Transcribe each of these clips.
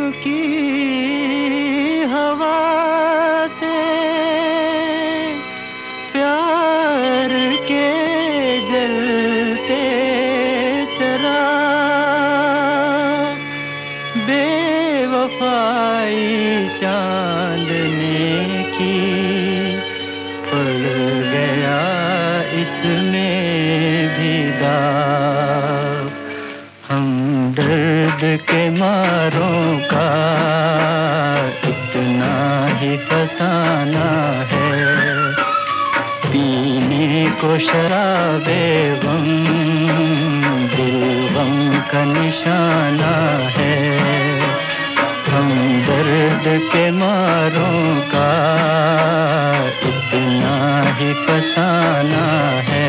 की हवा से प्यार के जलते चिराग बेवफाई चांदने की पड़ गया इसमें भी दाग। हम दर्द के मारों का इतना ही फसाना है, पीने को शराबे गम दिल गम का निशाना है। हम दर्द के मारों का इतना ही फसाना है।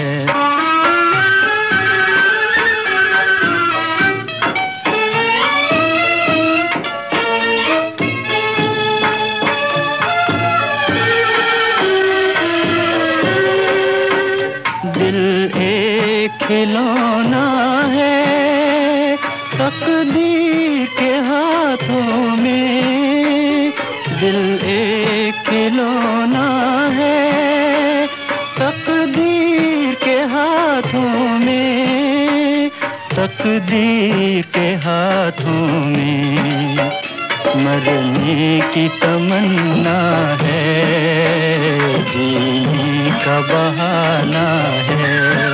दिल एक खिलौना है तकदीर के हाथों में, दिल एक खिलौना है तकदीर के हाथों में, तकदीर के हाथों में। मरने की तमन्ना है, जीने का बहाना है,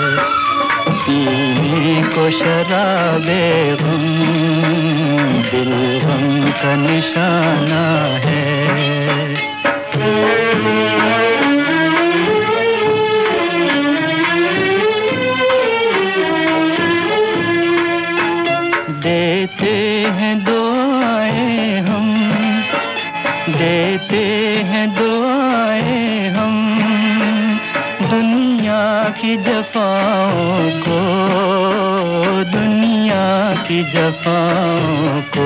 पीने को शराबे गम दिल गम का निशाना है। देते हैं दुआएं हम, देते हैं दुआएं हम दुनिया की जफाओं को, दुनिया की जफाओं को।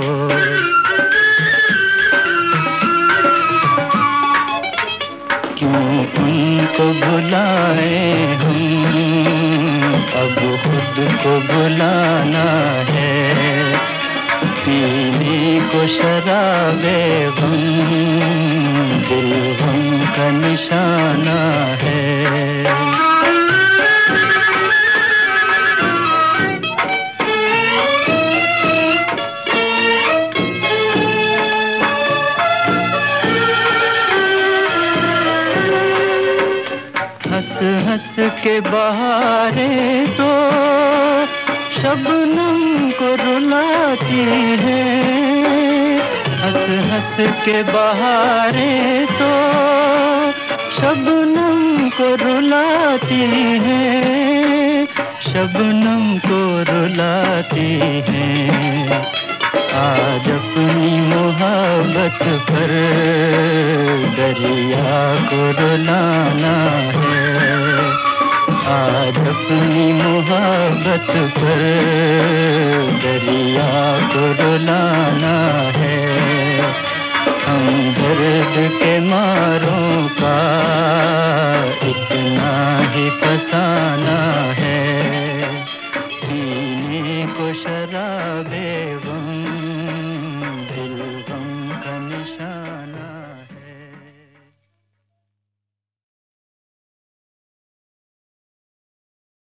क्यों उनको भुलाए हम, अब खुद को भुलाना है, पीने को शराबे गम दिल गम का निशाना है। हंस हंस के बहारें तो शबनम को रुलाती है, हंस हंस के बहारें तो शबनम को रुलाती है, शबनम को रुलाती है। आज अपनी मोहब्बत पर दरिया को रुलाना है, आज अपनी मोहब्बत पर दरिया को रुलाना है। हम दर्द के मारों का इतना ही फसाना